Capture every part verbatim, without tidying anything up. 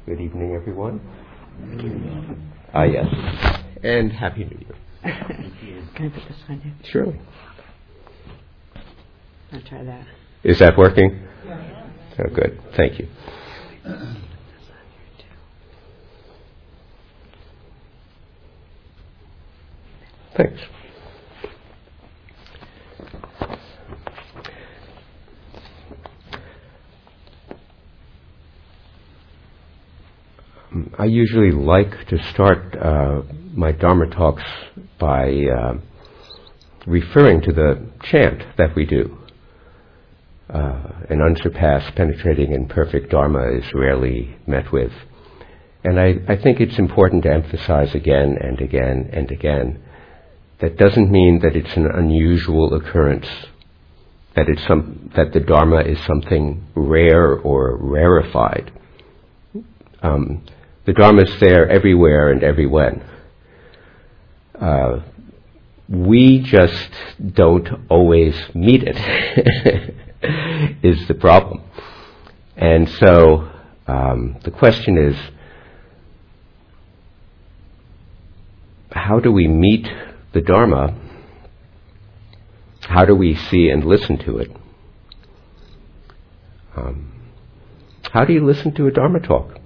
Good evening, everyone. Ah, uh, yes. And Happy New Year. Can I put this on you? Surely. I'll try that. Is that working? Yeah. Oh, good. Thank you. Thanks. I usually like to start uh, my Dharma talks by uh, referring to the chant that we do. Uh, an unsurpassed, penetrating, and perfect Dharma is rarely met with. And I, I think it's important to emphasize again and again and again that doesn't mean that it's an unusual occurrence, that it's some that the Dharma is something rare or rarefied. Um, the Dharma is there everywhere and every when. Uh, we just don't always meet it, is the problem. And so um, the question is, how do we meet the Dharma? How do we see and listen to it? Um, how do you listen to a Dharma talk?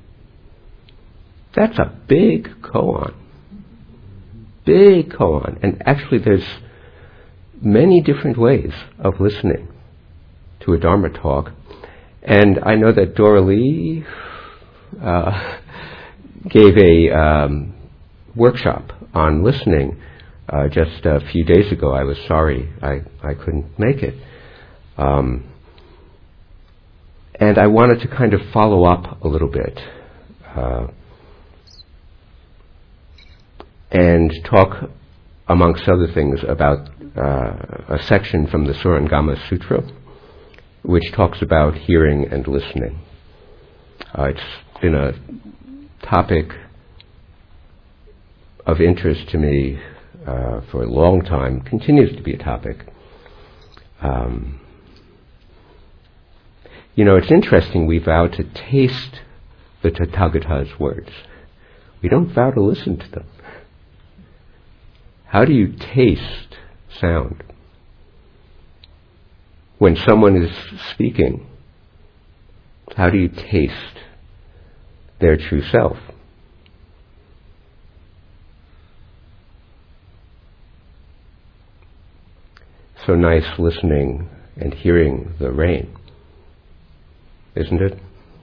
That's a big koan. Big koan. And actually there's many different ways of listening to a Dharma talk. And I know that Dora Lee uh, gave a um, workshop on listening uh, just a few days ago. I was sorry I, I couldn't make it. Um, and I wanted to kind of follow up a little bit uh, and talk, amongst other things, about uh, a section from the Surangama Sutra, which talks about hearing and listening. Uh, it's been a topic of interest to me uh, for a long time, continues to be a topic. Um, you know, it's interesting, we vow to taste the Tathagata's words. We don't vow to listen to them. How do you taste sound? When someone is speaking, how do you taste their true self? So nice listening and hearing the rain, isn't it?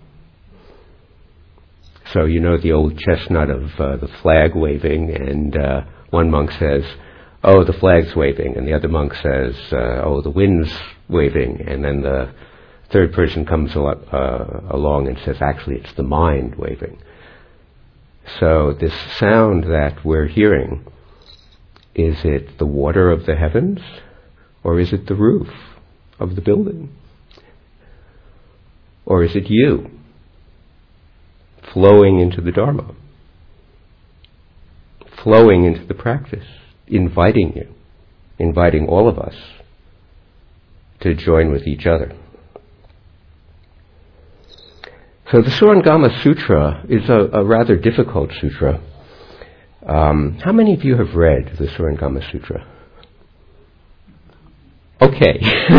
So you know the old chestnut of uh, the flag waving, and uh, one monk says, "Oh, the flag's waving," and the other monk says, uh, "Oh, the wind's waving," and then the third person comes al- uh, along and says, "Actually, it's the mind waving." So this sound that we're hearing, is it the water of the heavens, or is it the roof of the building? Or is it you flowing into the Dharma, flowing into the practice, inviting you, inviting all of us to join with each other? So the Surangama Sutra is a, a rather difficult sutra. Um, how many of you have read the Surangama Sutra? Okay.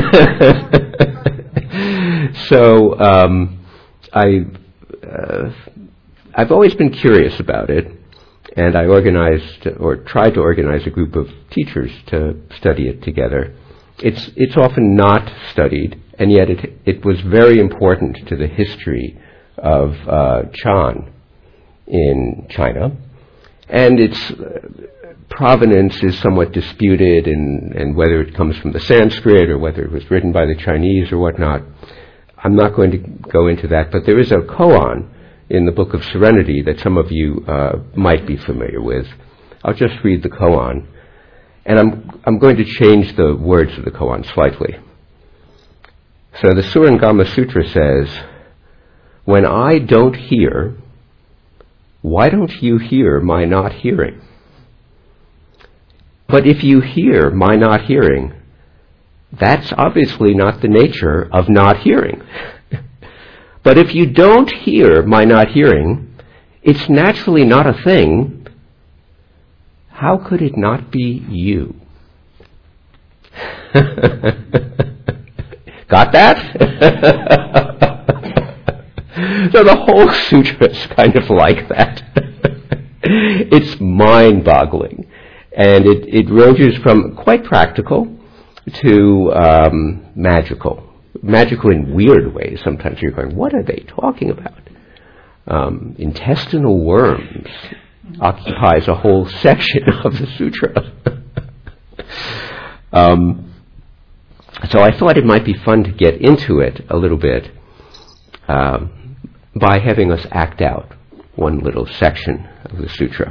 so um, I, uh, I've always been curious about it, and I organized or tried to organize a group of teachers to study it together. It's it's often not studied, and yet it it was very important to the history of uh, Chan in China, and its uh, provenance is somewhat disputed, and and whether it comes from the Sanskrit or whether it was written by the Chinese or whatnot. I'm not going to go into that, but there is a koan in the Book of Serenity that some of you uh, might be familiar with. I'll just read the koan, and I'm I'm going to change the words of the koan slightly. So the Surangama Sutra says, "When I don't hear, why don't you hear my not hearing? But if you hear my not hearing, that's obviously not the nature of not hearing. But if you don't hear my not hearing, it's naturally not a thing. How could it not be you? Got that? So the whole sutra is kind of like that. It's mind-boggling. And it, it ranges from quite practical to um, magical. Magical in weird ways. Sometimes you're going, what are they talking about? Um, intestinal worms occupies a whole section of the sutra. um, so I thought it might be fun to get into it a little bit um, by having us act out one little section of the sutra.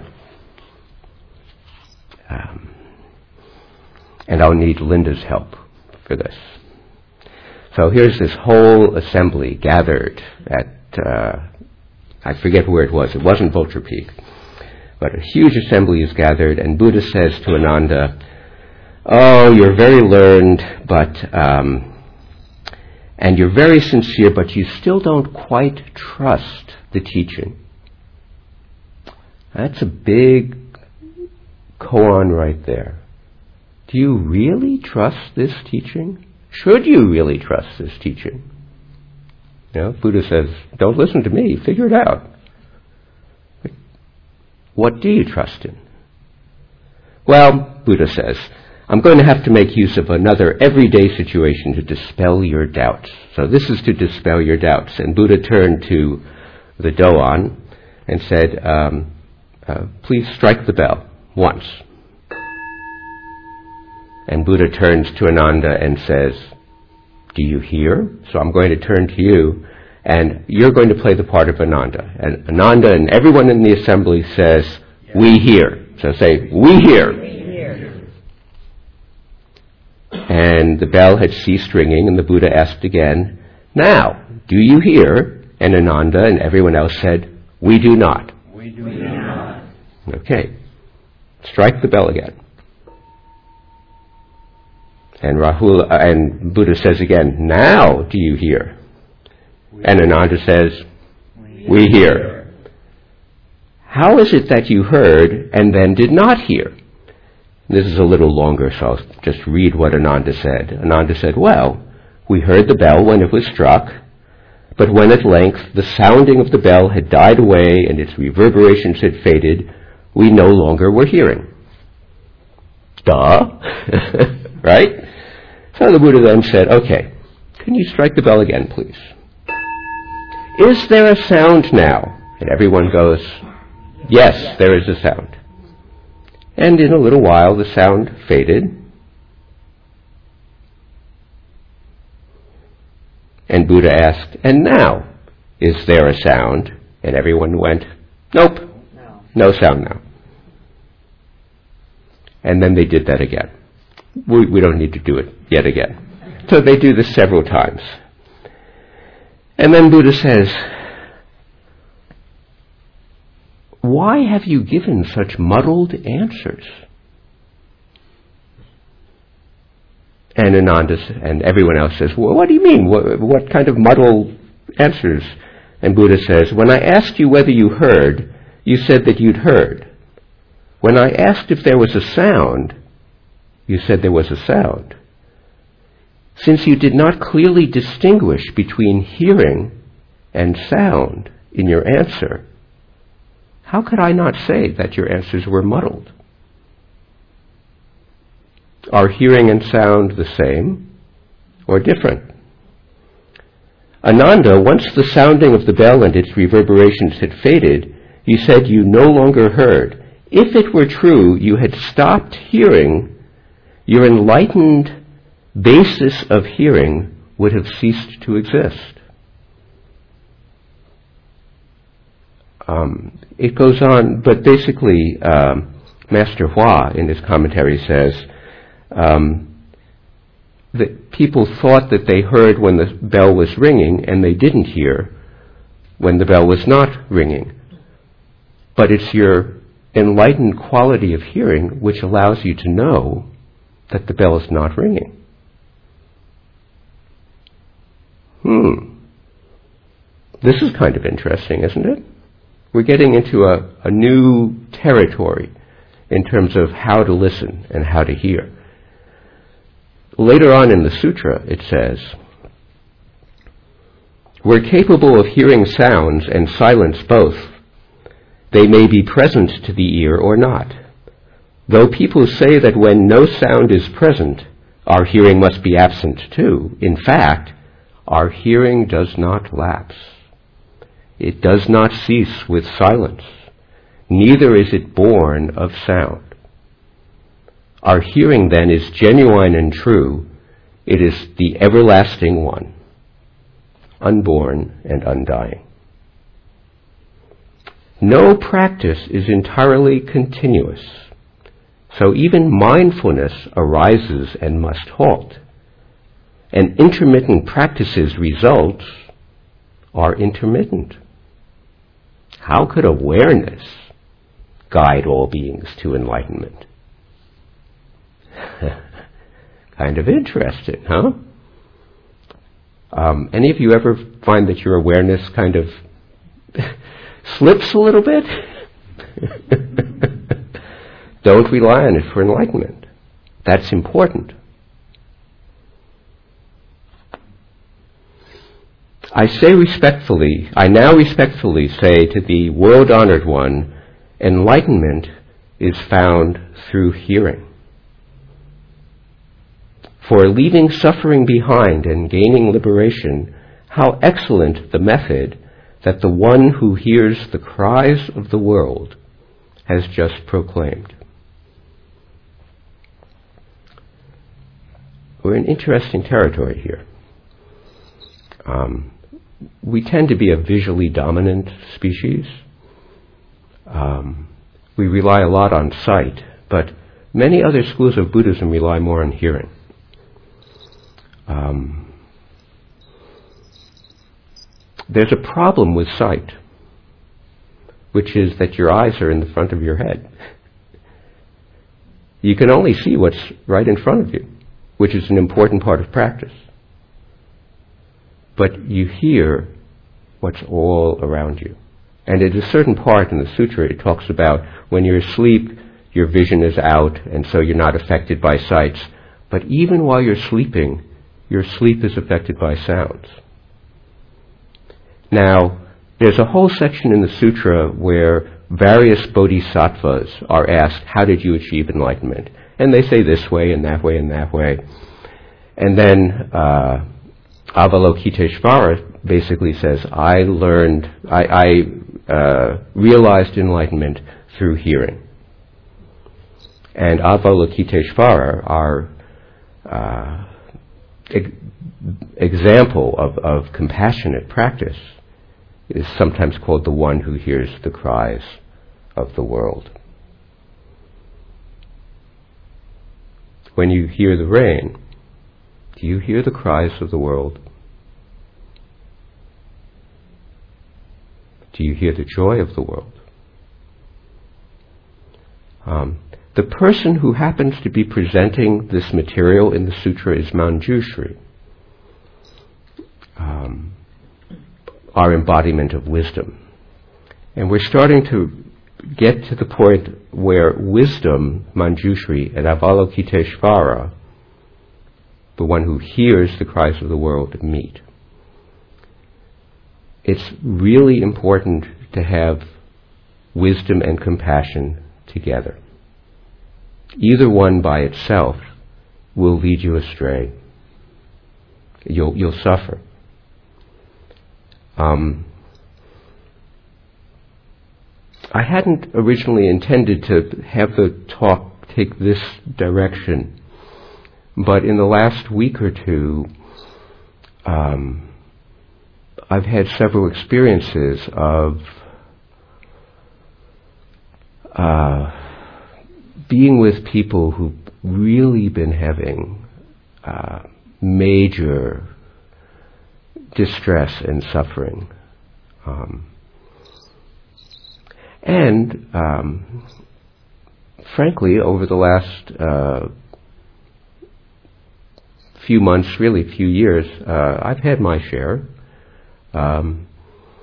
Um, and I'll need Linda's help for this. So here's this whole assembly gathered at, uh, I forget where it was. It wasn't Vulture Peak. But a huge assembly is gathered, and Buddha says to Ananda, oh, you're very learned, but, um, and you're very sincere, but you still don't quite trust the teaching. That's a big koan right there. Do you really trust this teaching? Should you really trust this teaching? You know, Buddha says, don't listen to me, figure it out. What do you trust in? Well, Buddha says, I'm going to have to make use of another everyday situation to dispel your doubts. So this is to dispel your doubts. And Buddha turned to the Doan and said, um, uh, please strike the bell once. And Buddha turns to Ananda and says, do you hear? So I'm going to turn to you, and you're going to play the part of Ananda. And Ananda and everyone in the assembly says, we hear. So say, we hear. We hear. And the bell had ceased ringing, and the Buddha asked again, now, do you hear? And Ananda and everyone else said, we do not. We do not. Okay. Strike the bell again. And Rahula, uh, and Buddha says again, now do you hear? And Ananda says, we hear. How is it that you heard and then did not hear? This is a little longer, so I'll just read what Ananda said. Ananda said, well, we heard the bell when it was struck, but when at length the sounding of the bell had died away and its reverberations had faded, we no longer were hearing. Duh. Right? So the Buddha then said, okay, can you strike the bell again, please? Is there a sound now? And everyone goes, yes, there is a sound. And in a little while the sound faded. And Buddha asked, and now, is there a sound? And everyone went, nope, no, no sound now. And then they did that again. We, we don't need to do it yet again. So they do this several times. And then Buddha says, why have you given such muddled answers? And Ananda and everyone else says, well, what do you mean? What, what kind of muddled answers? And Buddha says, when I asked you whether you heard, you said that you'd heard. When I asked if there was a sound, you said there was a sound. Since you did not clearly distinguish between hearing and sound in your answer, how could I not say that your answers were muddled? Are hearing and sound the same or different? Ananda, once the sounding of the bell and its reverberations had faded, you said you no longer heard. If it were true you had stopped hearing, your enlightened basis of hearing would have ceased to exist. Um, it goes on, but basically, um, Master Hua in his commentary says um, that people thought that they heard when the bell was ringing, and they didn't hear when the bell was not ringing. But it's your enlightened quality of hearing which allows you to know that the bell is not ringing. Hmm. This is kind of interesting, isn't it? We're getting into a, a new territory in terms of how to listen and how to hear. Later on in the sutra, it says, we're capable of hearing sounds and silence both. They may be present to the ear or not. Though people say that when no sound is present, our hearing must be absent too. In fact, our hearing does not lapse. It does not cease with silence. Neither is it born of sound. Our hearing then is genuine and true. It is the everlasting one, unborn and undying. No practice is entirely continuous, so even mindfulness arises and must halt. And intermittent practices' results are intermittent. How could awareness guide all beings to enlightenment? Kind of interesting, huh? Um, any of you ever find that your awareness kind of slips a little bit? Don't rely on it for enlightenment. That's important. I say respectfully, I now respectfully say to the world-honored one, enlightenment is found through hearing. For leaving suffering behind and gaining liberation, how excellent the method that the one who hears the cries of the world has just proclaimed. We're in interesting territory here. Um, we tend to be a visually dominant species. Um, we rely a lot on sight, but many other schools of Buddhism rely more on hearing. Um, there's a problem with sight, which is that your eyes are in the front of your head. You can only see what's right in front of you, which is an important part of practice. But you hear what's all around you. And at a certain part in the sutra, it talks about when you're asleep, your vision is out, and so you're not affected by sights. But even while you're sleeping, your sleep is affected by sounds. Now, there's a whole section in the sutra where various bodhisattvas are asked, how did you achieve enlightenment? And they say this way and that way and that way. And then uh, Avalokiteshvara basically says, I learned, I, I uh, realized enlightenment through hearing. And Avalokiteshvara, our uh, e- example of, of compassionate practice, is sometimes called the one who hears the cries of the world. When you hear the rain, do you hear the cries of the world? Do you hear the joy of the world? Um, the person who happens to be presenting this material in the sutra is Manjushri, um, our embodiment of wisdom. And we're starting to get to the point where wisdom, Manjushri, and Avalokiteshvara, the one who hears the cries of the world, meet. It's really important to have wisdom and compassion together. Either one by itself will lead you astray. You'll, you'll suffer. Um, I hadn't originally intended to have the talk take this direction, but in the last week or two, um, I've had several experiences of uh, being with people who've really been having uh, major distress and suffering. Um, and, um, frankly, over the last uh, few months, really few years, uh, I've had my share. Um,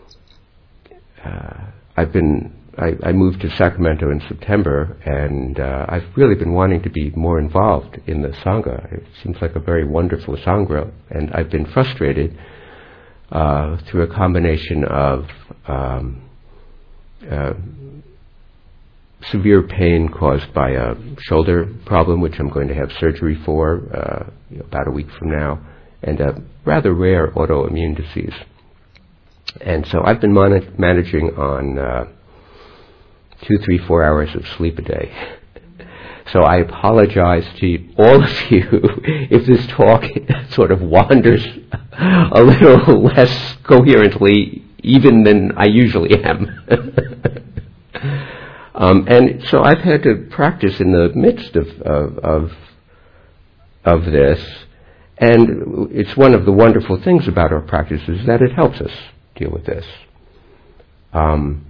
uh, I've been, I, I moved to Sacramento in September, and uh, I've really been wanting to be more involved in the Sangha. It seems like a very wonderful Sangha, and I've been frustrated uh, through a combination of um, uh, severe pain caused by a shoulder problem, which I'm going to have surgery for uh, you know, about a week from now, and a rather rare autoimmune disease. And so I've been mon- managing on uh, two, three, four hours of sleep a day. So I apologize to all of you if this talk sort of wanders a little less coherently even than I usually am. um, and so I've had to practice in the midst of, of, of, of this, and it's one of the wonderful things about our practice is that it helps us deal with this. Um,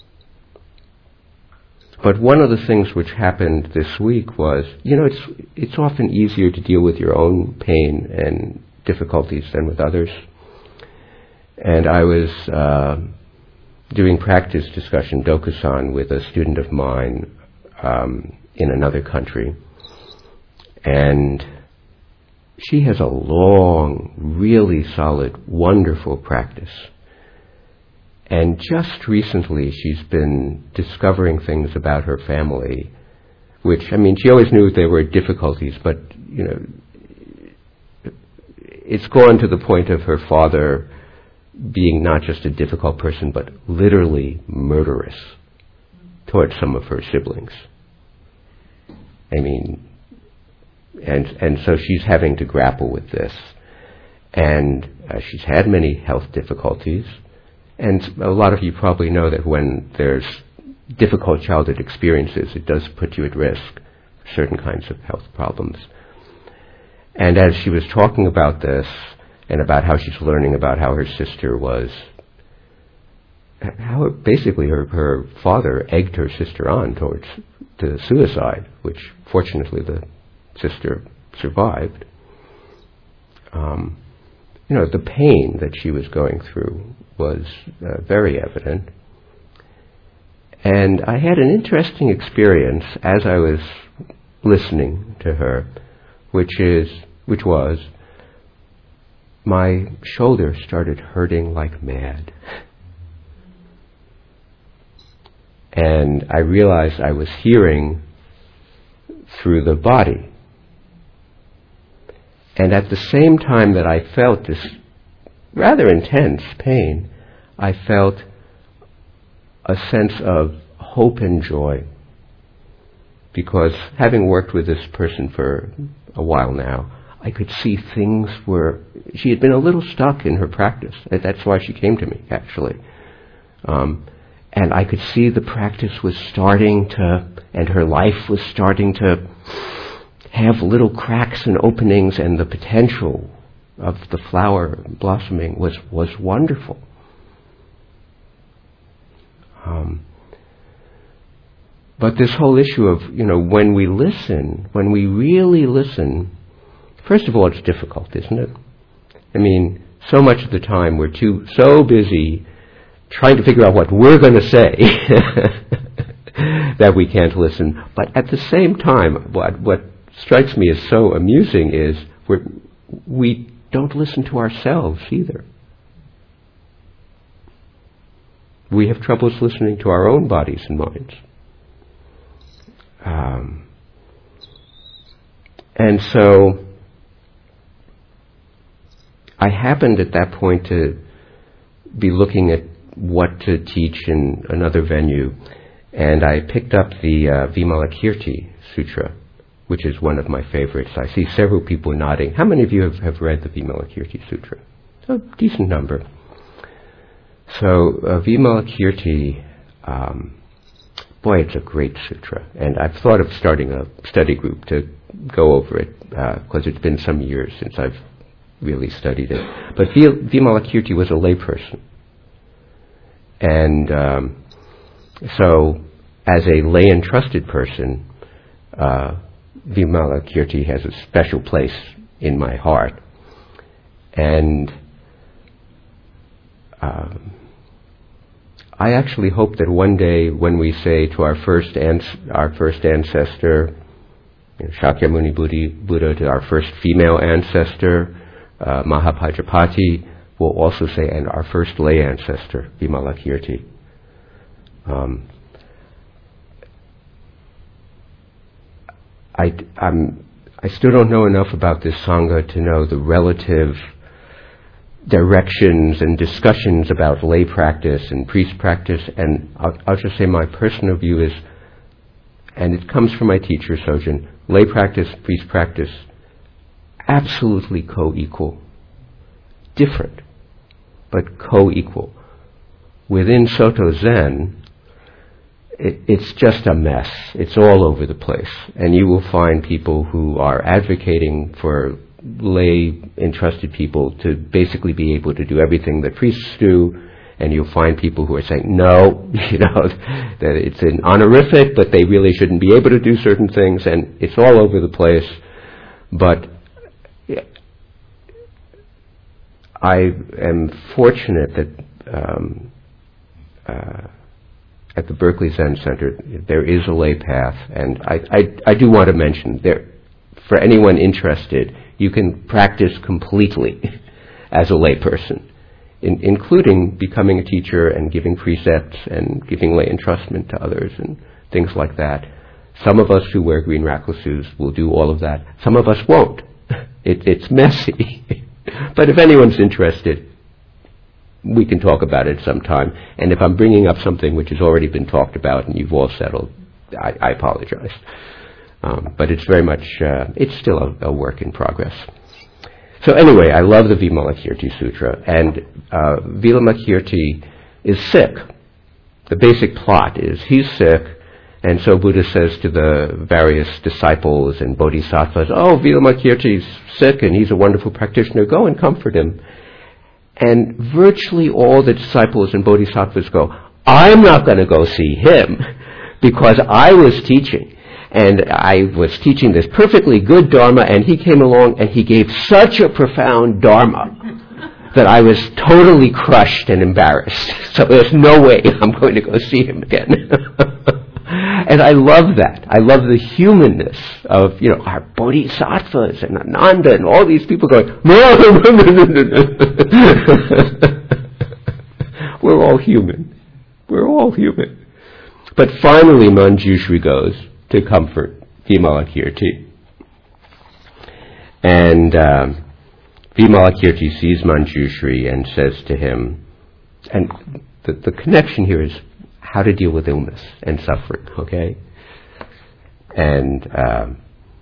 But one of the things which happened this week was, you know, it's it's often easier to deal with your own pain and difficulties than with others. And I was uh, doing practice discussion, Dokusan, with a student of mine um, in another country. And she has a long, really solid, wonderful practice. And just recently she's been discovering things about her family, which, I mean, she always knew there were difficulties, but, you know, it's gone to the point of her father being not just a difficult person, but literally murderous towards some of her siblings. I mean, and and so she's having to grapple with this. And uh, she's had many health difficulties. And a lot of you probably know that when there's difficult childhood experiences, it does put you at risk for certain kinds of health problems. And as she was talking about this, and about how she's learning about how her sister was, how basically her, her father egged her sister on towards to suicide, which fortunately the sister survived. Um, you know, the pain that she was going through was uh, very evident. And I had an interesting experience as I was listening to her, which is, which was, my shoulder started hurting like mad. And I realized I was hearing through the body. And at the same time that I felt this rather intense pain, I felt a sense of hope and joy. Because having worked with this person for a while now, I could see things were, she had been a little stuck in her practice. That's why she came to me, actually. Um, and I could see the practice was starting to, and her life was starting to have little cracks and openings, and the potential of the flower blossoming was, was wonderful. Um, but this whole issue of, you know, when we listen, when we really listen, first of all, it's difficult, isn't it? I mean, so much of the time we're too, so busy trying to figure out what we're going to say that we can't listen. But at the same time, what, what strikes me as so amusing is we're, we don't listen to ourselves either. We have troubles listening to our own bodies and minds. Um, and so I happened at that point to be looking at what to teach in another venue, and I picked up the uh, Vimalakirti Sutra, which is one of my favorites. I see several people nodding. How many of you have, have read the Vimalakirti Sutra? A decent number. So uh, Vimalakirti, um, boy, it's a great sutra, and I've thought of starting a study group to go over it, because uh, it's been some years since I've really studied it. But Vimalakirti was a layperson. And um, so, as a lay entrusted person, uh, Vimalakirti has a special place in my heart. And um, I actually hope that one day when we say to our first ans- our first ancestor, you know, Shakyamuni Buddha, to our first female ancestor, uh, Mahapajapati, we'll also say, and our first lay ancestor, Vimalakirti. Um, I, I'm, I still don't know enough about this Sangha to know the relative directions and discussions about lay practice and priest practice, and I'll, I'll just say my personal view is, and it comes from my teacher, Sojin, lay practice, priest practice, absolutely co-equal. Different, but co-equal. Within Soto Zen, it, it's just a mess. It's all over the place. And you will find people who are advocating for lay entrusted people to basically be able to do everything that priests do, and you'll find people who are saying, no, you know, that it's an honorific, but they really shouldn't be able to do certain things, and it's all over the place. But I am fortunate that um, uh, at the Berkeley Zen Center there is a lay path, and I, I, I do want to mention, there, for anyone interested, you can practice completely as a lay person, in, including becoming a teacher and giving precepts and giving lay entrustment to others and things like that. Some of us who wear green recluses will do all of that. Some of us won't. It, it's messy. But if anyone's interested, we can talk about it sometime. And if I'm bringing up something which has already been talked about and you've all settled, I, I apologize. Um, but it's very much, uh, it's still a, a work in progress. So anyway, I love the Vimalakirti Sutra, and uh, Vimalakirti is sick. The basic plot is he's sick, and so Buddha says to the various disciples and bodhisattvas, oh, Vimalakirti's sick and he's a wonderful practitioner, go and comfort him. And virtually all the disciples and bodhisattvas go, I'm not going to go see him because I was teaching. And I was teaching this perfectly good Dharma, and he came along and he gave such a profound Dharma that I was totally crushed and embarrassed. So there's no way I'm going to go see him again. And I love that. I love the humanness of, you know, our bodhisattvas and Ananda and all these people going, no, no, no, no, no, no. We're all human. We're all human. But finally Manjushri goes to comfort Vimalakirti. And um, Vimalakirti sees Manjushri and says to him, and the, the connection here is how to deal with illness and suffering, okay? And um,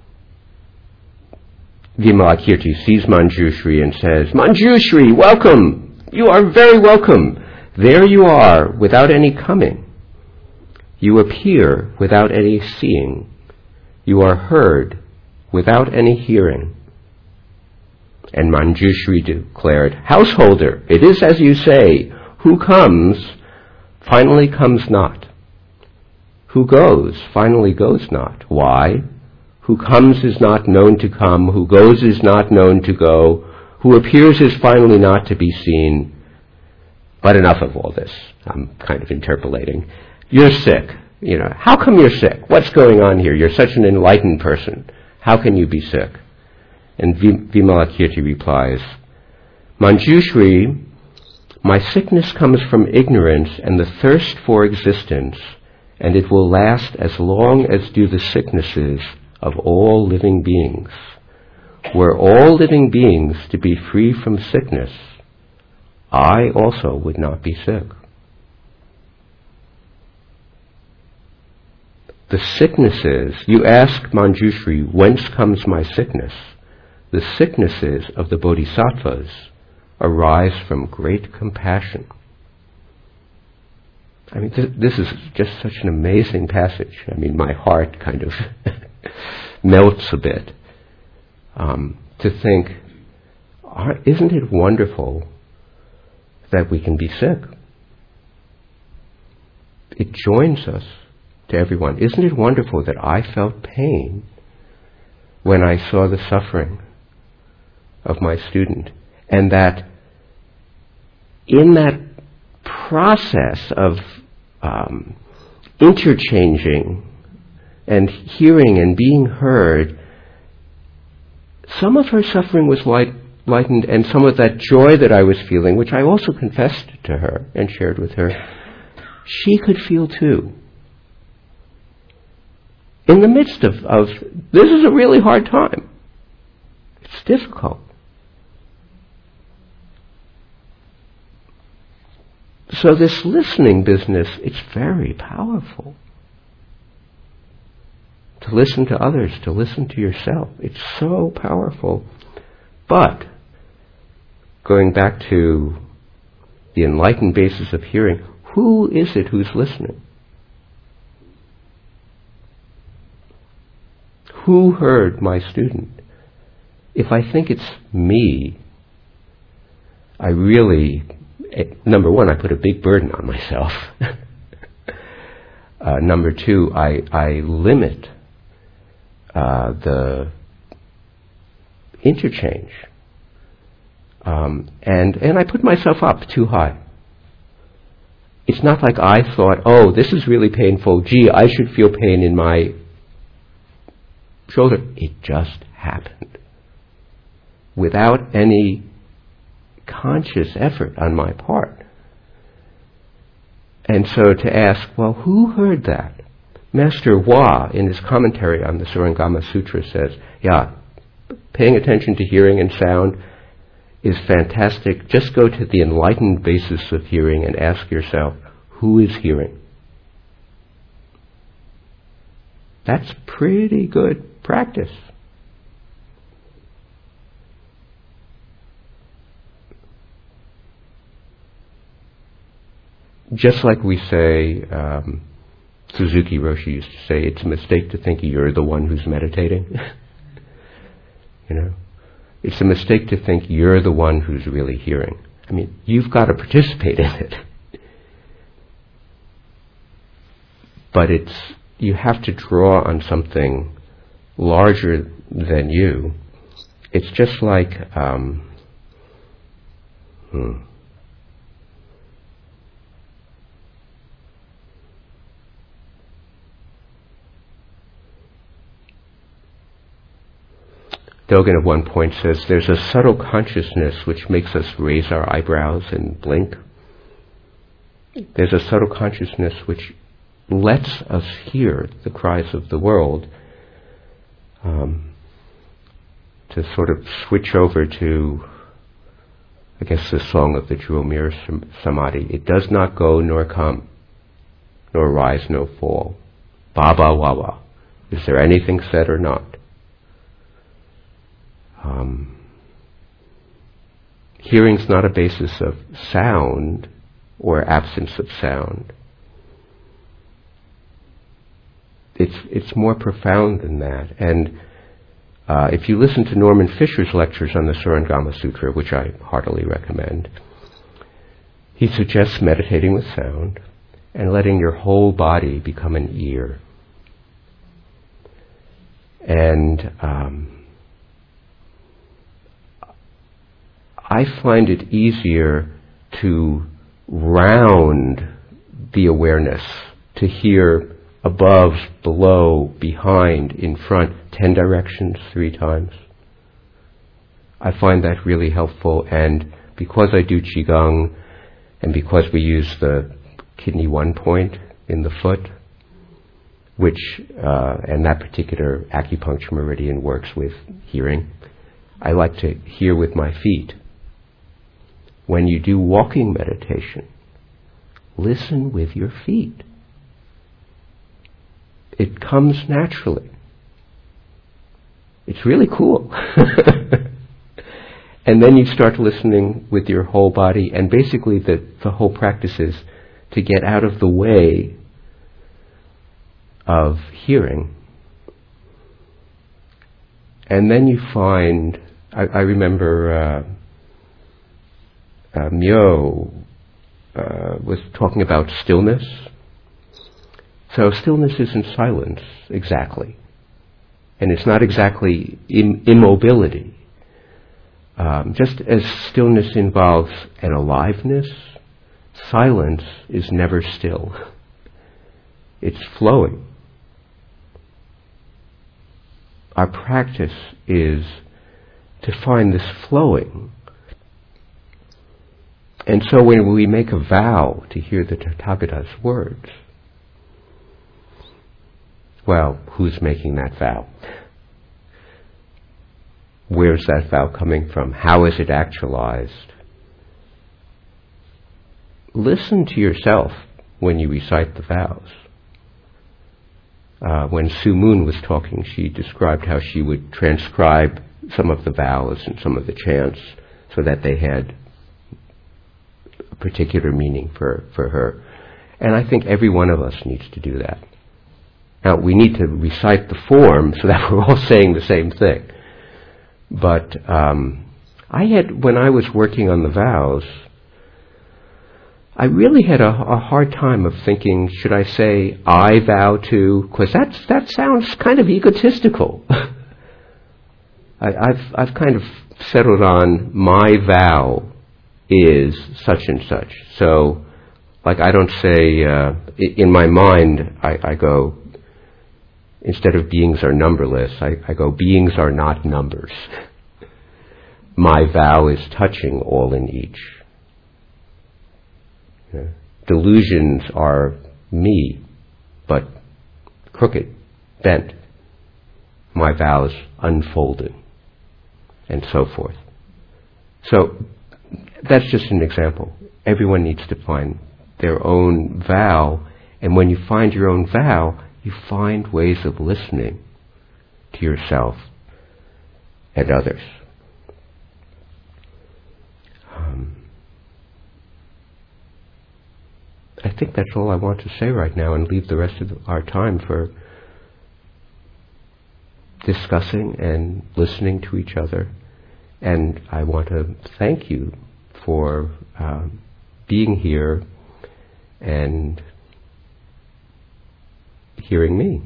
Vimalakirti sees Manjushri and says, Manjushri, welcome! You are very welcome. There you are, without any coming. You appear without any seeing. You are heard without any hearing. And Manjushri declared, Householder, it is as you say, who comes, finally comes not. Who goes, finally goes not. Why? Who comes is not known to come, who goes is not known to go, who appears is finally not to be seen. But enough of all this. I'm kind of interpolating. You're sick. You know, how come you're sick? What's going on here? You're such an enlightened person. How can you be sick? And Vimalakirti replies, Manjushri, my sickness comes from ignorance and the thirst for existence, and it will last as long as do the sicknesses of all living beings. Were all living beings to be free from sickness, I also would not be sick. The sicknesses, you ask Manjushri, whence comes my sickness? The sicknesses of the bodhisattvas arise from great compassion. I mean, th- this is just such an amazing passage. I mean, my heart kind of melts a bit um, to think, are, isn't it wonderful that we can be sick? It joins us to everyone. Isn't it wonderful that I felt pain when I saw the suffering of my student, and that in that process of um, interchanging and hearing and being heard, some of her suffering was light, lightened, and some of that joy that I was feeling, which I also confessed to her and shared with her, she could feel too. In the midst of, of this is a really hard time. It's difficult. So this listening business, it's very powerful. To listen to others, to listen to yourself, it's so powerful. But, going back to the enlightened basis of hearing, who is it who's listening? Who heard my student? If I think it's me, I really, number one, I put a big burden on myself. uh, number two, I, I limit uh, the interchange. Um, and, and I put myself up too high. It's not like I thought, oh, this is really painful. Gee, I should feel pain in my shoulder. It just happened. Without any conscious effort on my part. And so to ask, well, who heard that? Master Hua, in his commentary on the Surangama Sutra, says, yeah, paying attention to hearing and sound is fantastic. Just go to the enlightened basis of hearing and ask yourself, who is hearing? That's pretty good practice. Just like we say, um, Suzuki Roshi used to say, it's a mistake to think you're the one who's meditating. You know, it's a mistake to think you're the one who's really hearing. I mean, you've got to participate in it. But it's, you have to draw on something larger than you. It's just like, um, hmm. Dogen at one point says, there's a subtle consciousness which makes us raise our eyebrows and blink. There's a subtle consciousness which lets us hear the cries of the world. Um, to sort of switch over to, I guess, the song of the Jewel Mirror Samadhi. It does not go nor come, nor rise nor fall. Baba wawa. Is there anything said or not? Um, hearing's not a basis of sound or absence of sound. It's it's more profound than that. And uh, if you listen to Norman Fisher's lectures on the Surangama Sutra, which I heartily recommend, he suggests meditating with sound and letting your whole body become an ear. And um, I find it easier to round the awareness, to hear above, below, behind, in front, ten directions, three times. I find that really helpful, and because I do Qigong, and because we use the kidney one point in the foot, which, uh, and that particular acupuncture meridian works with hearing, I like to hear with my feet. When you do walking meditation, listen with your feet. It comes naturally. It's really cool. And then you start listening with your whole body, and basically the, the whole practice is to get out of the way of hearing. And then you find, I, I remember uh, uh, Myo uh, was talking about stillness. So stillness isn't silence, exactly. And it's not exactly im- immobility. Um, just as stillness involves an aliveness, silence is never still. It's flowing. Our practice is to find this flowing. And so when we make a vow to hear the Tathagata's words, well, who's making that vow? Where's that vow coming from? How is it actualized? Listen to yourself when you recite the vows. Uh, when Sue Moon was talking, she described how she would transcribe some of the vows and some of the chants so that they had a particular meaning for, for her. And I think every one of us needs to do that. Now, we need to recite the form so that we're all saying the same thing. But um, I had, when I was working on the vows, I really had a, a hard time of thinking, should I say, I vow to, because that's, that sounds kind of egotistical. I, I've, I've kind of settled on my vow is such and such. So, like I don't say, uh, in my mind, I, I go, instead of beings are numberless, I, I go, beings are not numbers. My vow is touching all in each. Yeah. Delusions are me, but crooked, bent. My vows unfolded, and so forth. So that's just an example. Everyone needs to find their own vow, and when you find your own vow, you find ways of listening to yourself and others. Um, I think that's all I want to say right now, and leave the rest of our time for discussing and listening to each other. And I want to thank you for um, being here and hearing me.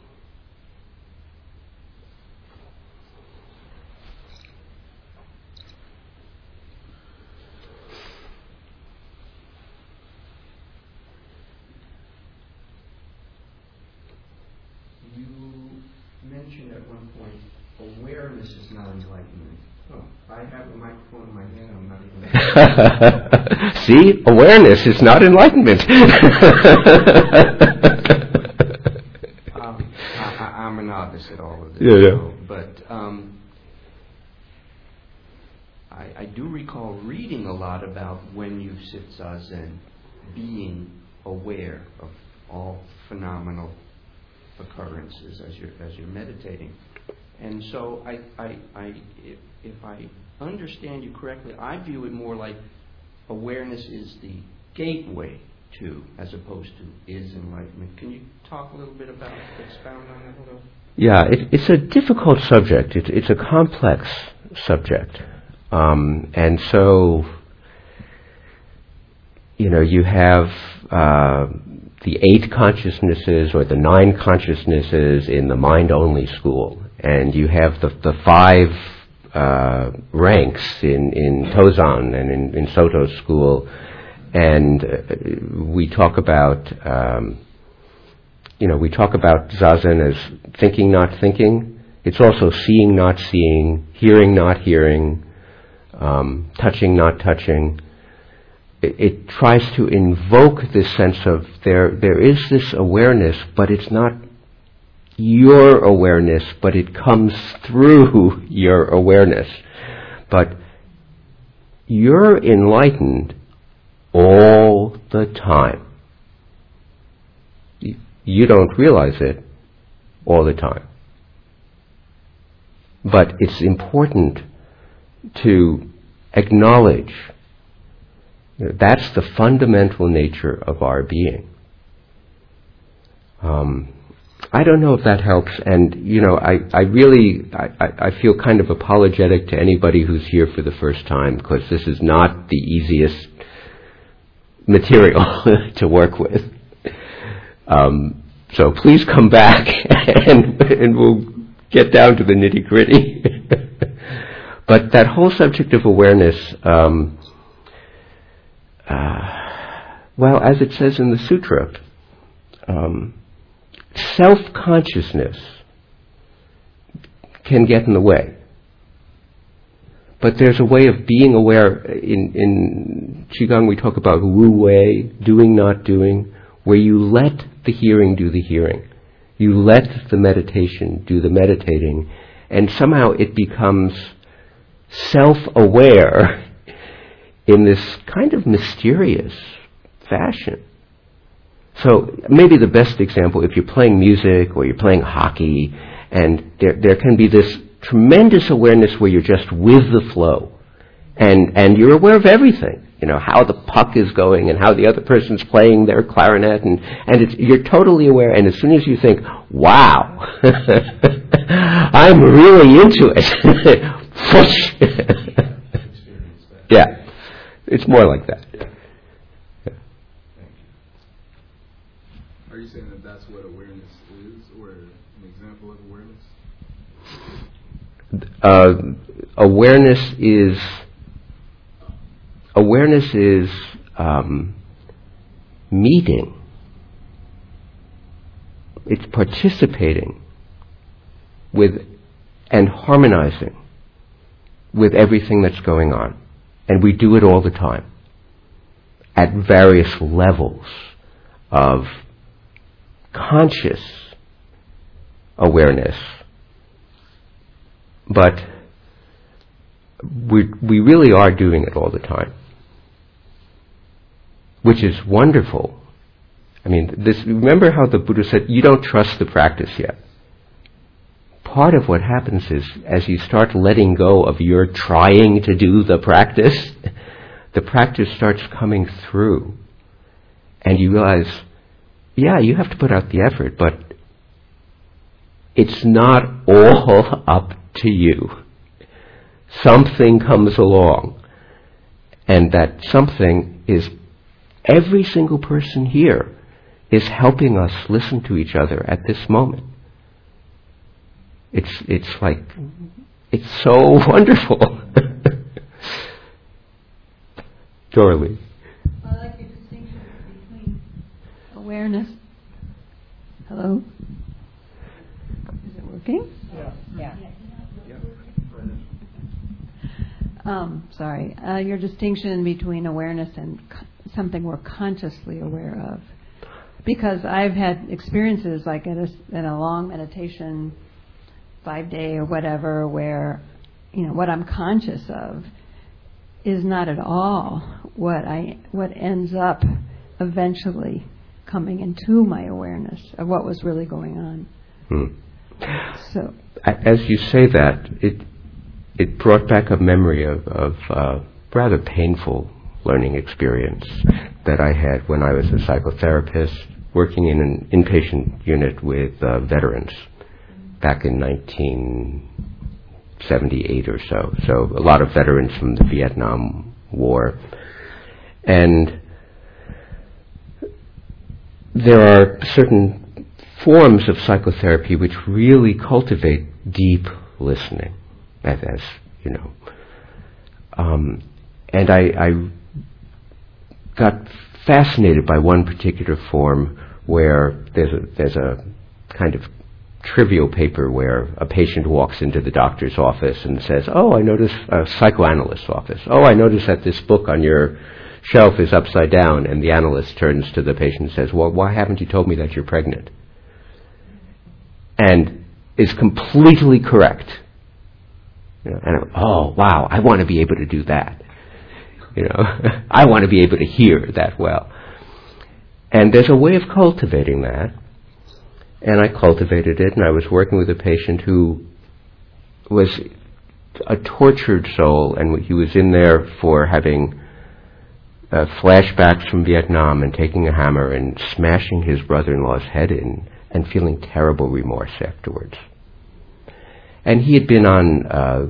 You mentioned at one point, awareness is not enlightenment. Oh, I have a microphone in my hand, I'm not even... See? Awareness is not enlightenment. um, I, I, I'm a novice at all of this. Yeah, yeah. So, but um, I, I do recall reading a lot about when you sit zazen, being aware of all phenomenal occurrences as you're as you're meditating. And so I, I, I if, if I understand you correctly, I view it more like awareness is the gateway to, as opposed to is enlightenment. Can you talk a little bit about, expound on that a little? Yeah, it, it's a difficult subject. It, it's a complex subject. Um, and so, you know, you have uh, the eight consciousnesses or the nine consciousnesses in the mind-only school. And you have the, the five uh, ranks in, in Tozan and in, in Soto's school. And uh, we talk about, um, you know, we talk about Zazen as thinking, not thinking. It's also seeing, not seeing, hearing, not hearing, um, touching, not touching. It, it tries to invoke this sense of there, there is this awareness, but it's not your awareness, but it comes through your awareness. But you're enlightened all the time. You don't realize it all the time. But it's important to acknowledge that's the fundamental nature of our being. Um, I don't know if that helps, and you know, I, I really, I, I feel kind of apologetic to anybody who's here for the first time, because this is not the easiest material to work with. Um, so please come back and, and we'll get down to the nitty gritty. But that whole subject of awareness, um, uh, Well, as it says in the sutra, um, self-consciousness can get in the way. But there's a way of being aware. In, in Qigong we talk about Wu Wei, doing not doing, where you let the hearing do the hearing. You let the meditation do the meditating, and somehow it becomes self-aware in this kind of mysterious fashion. So maybe the best example, if you're playing music or you're playing hockey, and there there can be this tremendous awareness where you're just with the flow, and and you're aware of everything. You know, how the puck is going and how the other person's playing their clarinet, and, and it's, you're totally aware, and as soon as you think, wow, I'm really into it, yeah, it's more like that. Yeah. Are you saying that that's what awareness is, or an example of awareness? Uh, awareness is awareness is um, meeting. It's participating with and harmonizing with everything that's going on, and we do it all the time at various levels of conscious awareness. But we we really are doing it all the time, which is wonderful. I mean, this. Remember how the Buddha said, you don't trust the practice yet. Part of what happens is, as you start letting go of your trying to do the practice, the practice starts coming through, and you realize, yeah, you have to put out the effort, but it's not all up to you. Something comes along, and that something is every single person here is helping us listen to each other at this moment. It's it's like, it's so wonderful. Dorothy. I like your distinction between awareness. Hello? Is it working? Yeah. Yeah. Um, sorry. Uh, your distinction between awareness and co- something we're consciously aware of. Because I've had experiences like in a, in a long meditation, five day or whatever, where, you know, what I'm conscious of is not at all what I what ends up eventually coming into my awareness of what was really going on. Hmm. So, as you say that, it it brought back a memory of, of uh, rather painful learning experience that I had when I was a psychotherapist working in an inpatient unit with uh, veterans back in nineteen seventy-eight or so. So a lot of veterans from the Vietnam War. And there are certain forms of psychotherapy which really cultivate deep listening, as, as you know. Um, and I, I got fascinated by one particular form where there's a, there's a kind of trivial paper where a patient walks into the doctor's office and says, oh, I notice, a psychoanalyst's office, oh, I notice that this book on your shelf is upside down, and the analyst turns to the patient and says, well, why haven't you told me that you're pregnant? And is completely correct. You know, and I'm, oh, wow, I want to be able to do that. You know, I want to be able to hear that well. And there's a way of cultivating that. And I cultivated it, and I was working with a patient who was a tortured soul, and he was in there for having uh, flashbacks from Vietnam and taking a hammer and smashing his brother-in-law's head in and feeling terrible remorse afterwards. And he had been on, uh,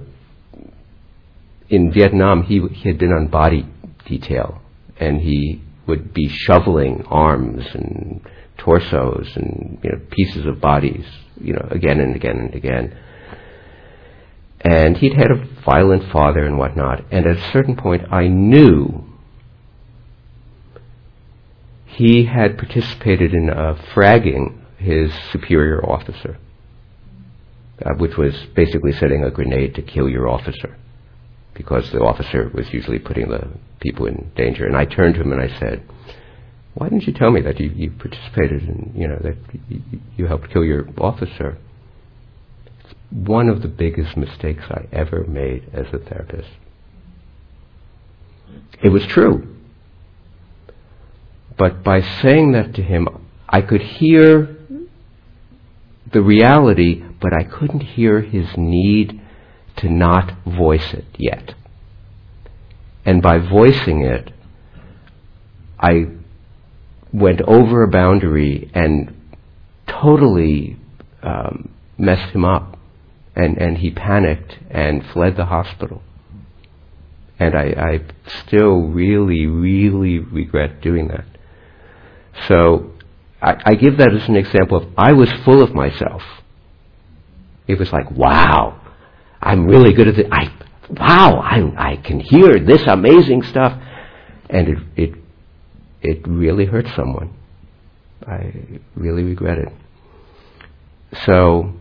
in Vietnam, he, he had been on body detail, and he would be shoveling arms and torsos and, you know, pieces of bodies, you know, again and again and again. And he'd had a violent father and whatnot. And at a certain point, I knew he had participated in uh, fragging his superior officer, uh, which was basically setting a grenade to kill your officer, because the officer was usually putting the people in danger. And I turned to him and I said, why didn't you tell me that you, you participated in, you know, that you, you helped kill your officer? It's one of the biggest mistakes I ever made as a therapist. It was true. But by saying that to him, I could hear the reality, but I couldn't hear his need to not voice it yet. And by voicing it, I went over a boundary and totally um, messed him up. And, and he panicked and fled the hospital. And I, I still really, really regret doing that. So I, I give that as an example of I was full of myself. It was like, wow, I'm really good at it. I, wow, I, I can hear this amazing stuff. And it, it, it really hurt someone. I really regret it. So,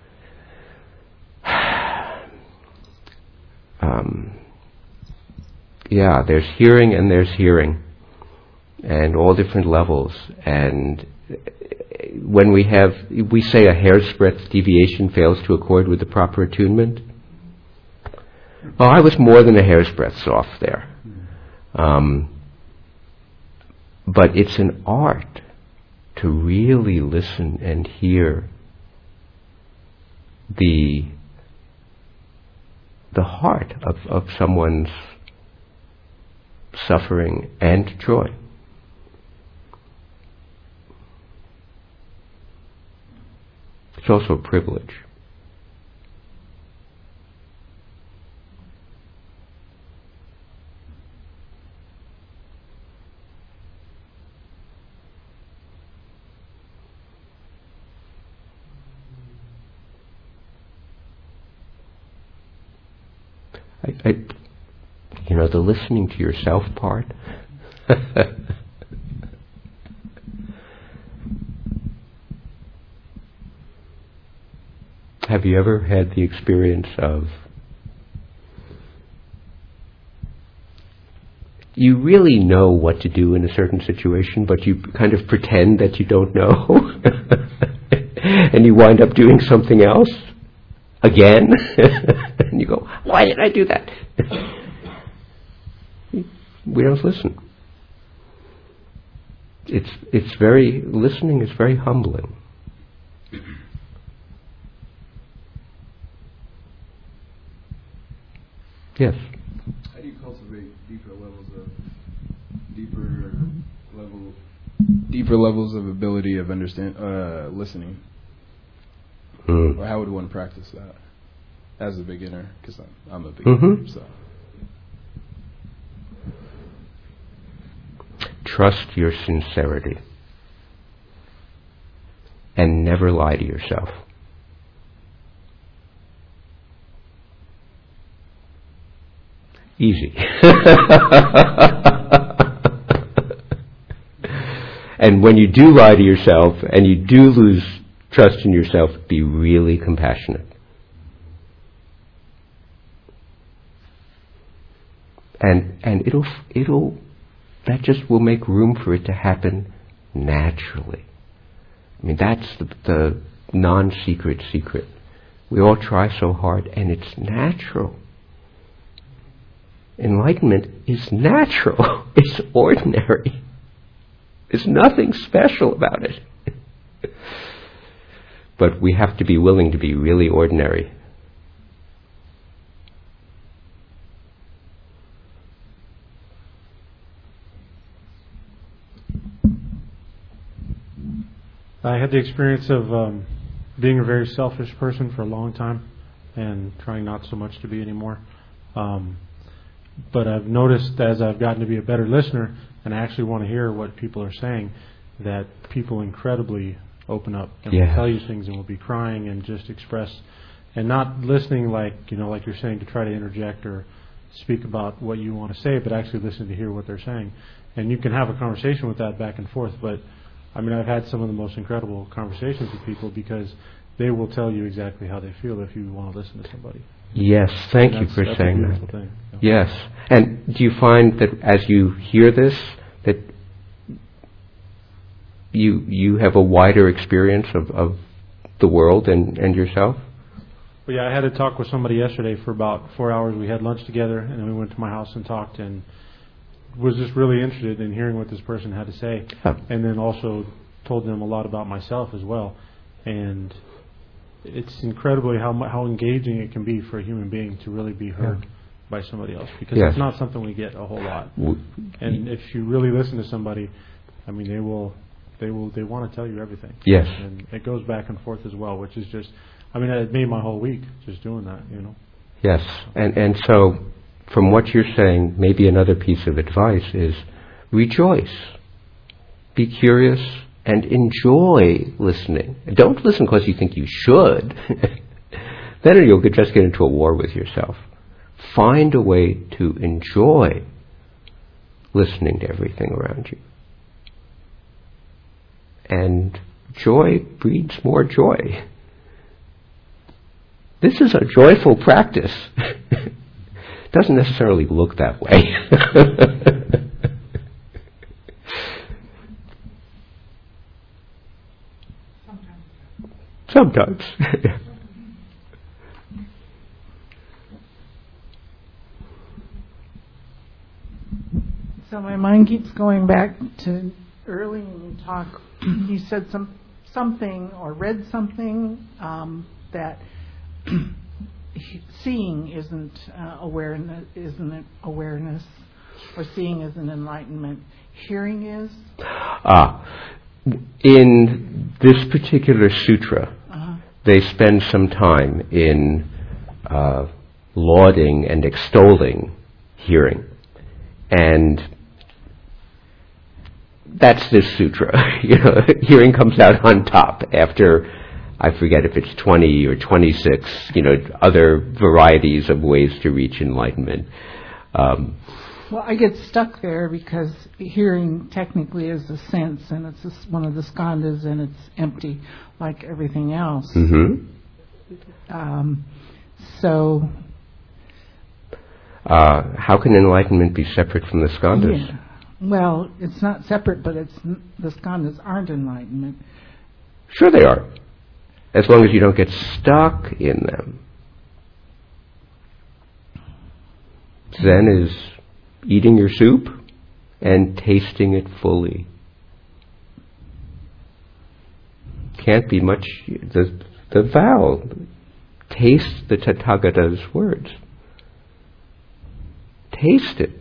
um, yeah, there's hearing and there's hearing, and all different levels. And when we have, we say a hair's breadth deviation fails to accord with the proper attunement. Well, I was more than a hair's breadth off there. Um, but it's an art to really listen and hear the the heart of, of someone's suffering and joy. It's also a privilege. I, I, you know, the listening to yourself part. Have you ever had the experience of you really know what to do in a certain situation, but you kind of pretend that you don't know, and you wind up doing something else again, and you go, why did I do that? We don't listen. It's it's very, listening is very humbling. Yes. How do you cultivate deeper levels of deeper level deeper levels of ability of understand uh, listening? Mm. Or how would one practice that as a beginner? Because I'm, I'm a beginner. Mm-hmm. So trust your sincerity and never lie to yourself. Easy. And when you do lie to yourself and you do lose trust in yourself, be really compassionate. And and it'll it'll that just will make room for it to happen naturally. I mean, that's the, the non-secret secret. We all try so hard, and it's natural. Enlightenment is natural. It's ordinary. There's nothing special about it. But we have to be willing to be really ordinary. I had the experience of um, being a very selfish person for a long time and trying not so much to be anymore. Um, but I've noticed as I've gotten to be a better listener and I actually want to hear what people are saying, that people incredibly open up and yeah. will tell you things and will be crying and just express and not listening like, you know, like you're saying, to try to interject or speak about what you want to say, but actually listen to hear what they're saying. And you can have a conversation with that back and forth, but I mean, I've had some of the most incredible conversations with people because they will tell you exactly how they feel if you want to listen to somebody. Yes, thank And you that's- for that's a saying beautiful that. thing. Yes. And do you find that as you hear this, that you you have a wider experience of, of the world and, and yourself? Well, yeah, I had a talk with somebody yesterday for about four hours. We had lunch together, and then we went to my house and talked, and was just really interested in hearing what this person had to say, Oh. and then also told them a lot about myself as well. And it's incredibly how mu- how engaging it can be for a human being to really be heard Yeah. by somebody else, because Yes. it's not something we get a whole lot. W- And if you really listen to somebody, I mean, they will, they will, they want to tell you everything. Yes. And it goes back and forth as well, which is just, I mean, it made my whole week just doing that, you know. Yes. And, and so, from what you're saying, maybe another piece of advice is rejoice. Be curious and enjoy listening. Don't listen because you think you should. Then you'll just get into a war with yourself. Find a way to enjoy listening to everything around you. And joy breeds more joy. This is a joyful practice. Doesn't necessarily look that way. Sometimes. So my mind keeps going back to early in the talk. You said some something or read something um, that seeing isn't uh, awareness, isn't it awareness, or seeing isn't enlightenment. Hearing is. Ah, in this particular sutra, Uh-huh. they spend some time in uh, lauding and extolling hearing, and that's this sutra. You know, hearing comes out on top after, I forget if it's twenty or twenty-six, you know, other varieties of ways to reach enlightenment. Um, Well, I get stuck there because hearing technically is a sense, and it's a s one of the skandhas, and it's empty like everything else. mhm. Um, so, uh, how can enlightenment be separate from the skandhas? yeah. Well, it's not separate, but it's n- the skandhas aren't enlightenment. Sure they are, as long as you don't get stuck in them. Zen is eating your soup and tasting it fully. Can't be much, the, the vow, taste the Tathagata's words. Taste it.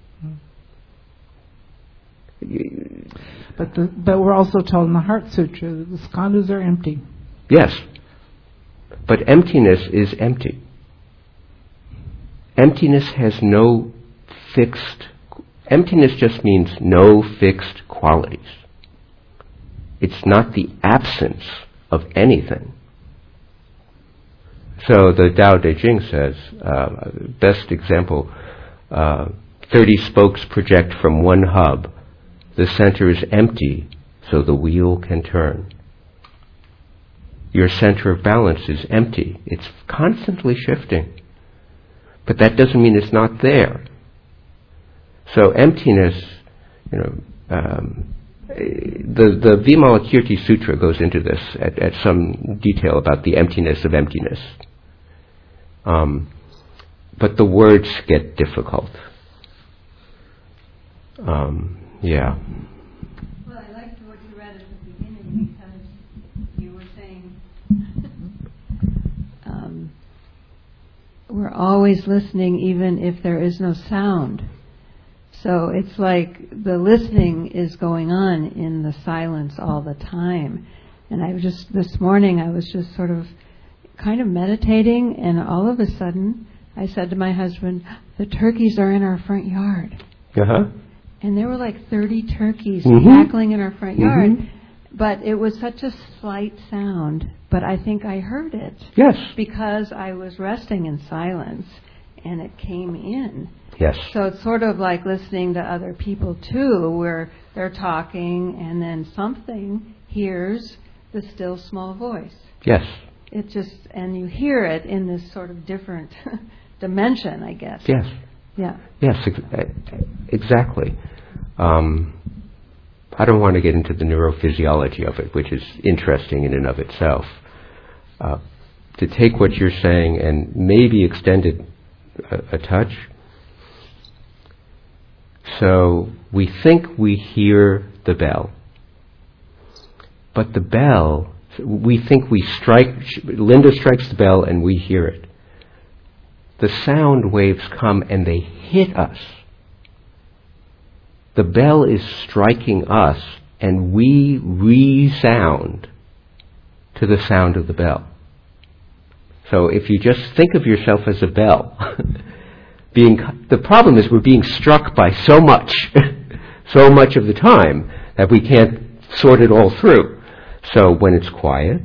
But the, but we're also told in the Heart Sutra that the skandhas are empty. Yes, but emptiness is empty. Emptiness has no fixed, emptiness just means no fixed qualities. It's not the absence of anything. So the Tao Te Ching says, uh, best example, uh, thirty spokes project from one hub. The center is empty, so the wheel can turn. Your center of balance is empty. It's constantly shifting. But that doesn't mean it's not there. So emptiness, you know, um, the the Vimalakirti Sutra goes into this at, at some detail about the emptiness of emptiness. Um, but the words get difficult. Um, yeah. Well, I liked what you read at the beginning because you were saying um, we're always listening even if there is no sound. So it's like the listening is going on in the silence all the time. And I was just, this morning I was just sort of kind of meditating, and all of a sudden I said to my husband, the turkeys are in our front yard. Uh-huh. And there were like thirty turkeys Mhm. cackling in our front yard. Mhm. But it was such a slight sound, but I think I heard it Yes. because I was resting in silence. and it came in. Yes. So it's sort of like listening to other people too, where they're talking and then something hears the still small voice. Yes. It just, and you hear it in this sort of different dimension, I guess. Yes. Yeah. Yes, ex- exactly. Um, I don't want to get into the neurophysiology of it, which is interesting in and of itself. Uh, to take what you're saying and maybe extend it a, a touch. So we think we hear the bell, but the bell, we think we strike, Linda strikes the bell and we hear it. The sound waves come and they hit us. The bell is striking us and we resound to the sound of the bell. So if you just think of yourself as a bell, being, the problem is we're being struck by so much, so much of the time that we can't sort it all through. So when it's quiet,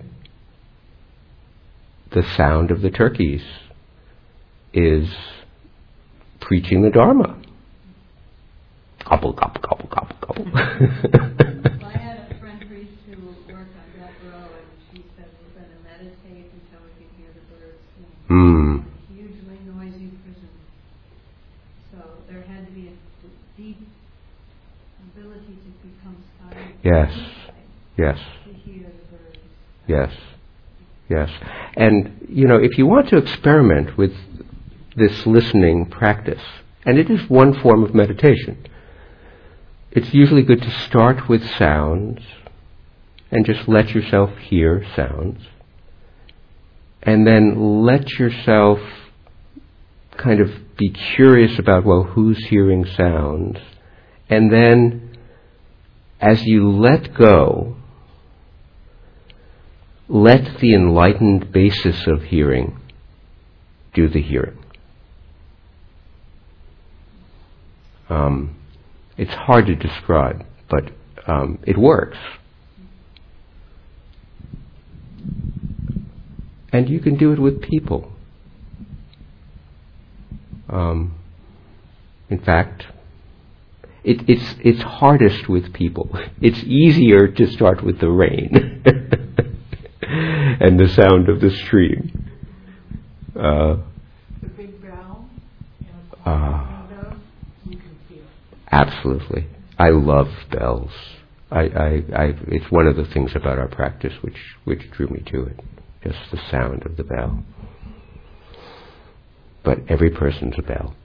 the sound of the turkeys is preaching the Dharma. Gobble, gobble, gobble, gobble, gobble. Well, I had a friend priest who worked on death row, and she said we're going to meditate until we can hear the birds sing. Mm. A hugely noisy prison. So there had to be a deep ability to become silent. Yes. Yes. To hear the birds. Yes. Yes. And, you know, if you want to experiment with this listening practice, and it is one form of meditation, it's usually good to start with sounds and just let yourself hear sounds, and then let yourself kind of be curious about, well, who's hearing sounds, and then as you let go, let the enlightened basis of hearing do the hearing. Um, it's hard to describe, but um, it works. And you can do it with people. Um, in fact, it, it's it's hardest with people. It's easier to start with the rain and the sound of the stream. Uh, The big bell in a quiet uh, window, you can feel it. Absolutely. I love bells. I, I, I, it's one of the things about our practice which, which drew me to it. Just the sound of the bell. But every person's a bell.